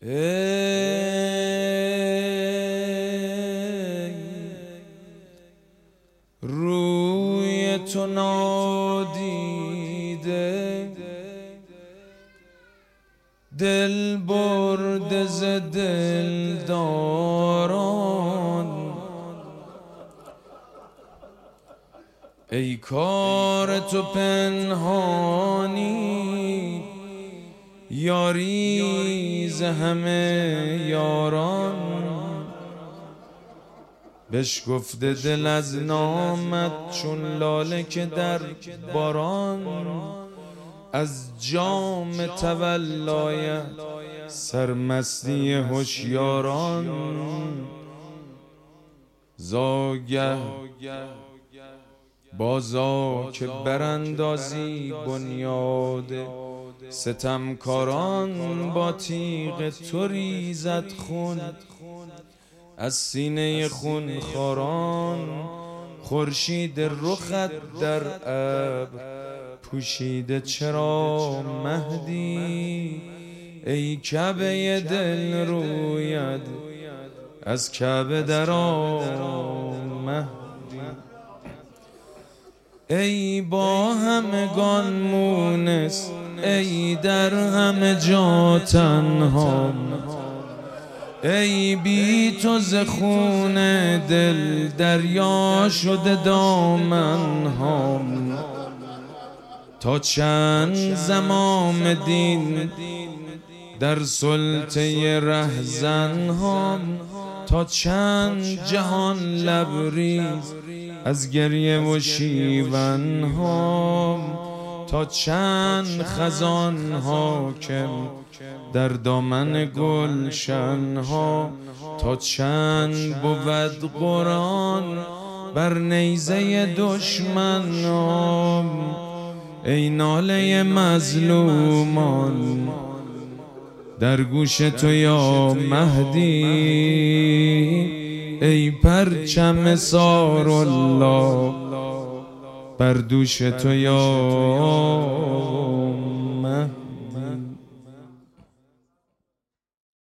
ای روی تو نادیده دل برده ز دلداران، ای کار تو پنهانی یاری ز همه یاران. بشکفته دل از نامت چون لاله که در باران، از جام تولایت سرمستی هوشیاران. زاگه بازا که براندازی بنیاد ستمکاران، با تیغ تو ریزد خون از سینه خونخواران. خورشید رخت در ابر پوشیده چرا مهدی، ای کعبه دل روید از کعبه درآ مهدی. ای با همگان مونس، ای در همه جا تنها، ای بی تو ز خون دل دریا شده دامنهام. تا چند زمام دین در سلطه رهزنهام، تا چند جهان لبریز از گریه و شیونهام، تا چند خزان حاکم در دامن گلشنها، تا چند بود قرآن بر نیزه دشمنان. ای ناله مظلومان در گوش تو یا مهدی، ای پرچم سار الله بر دوش تو یا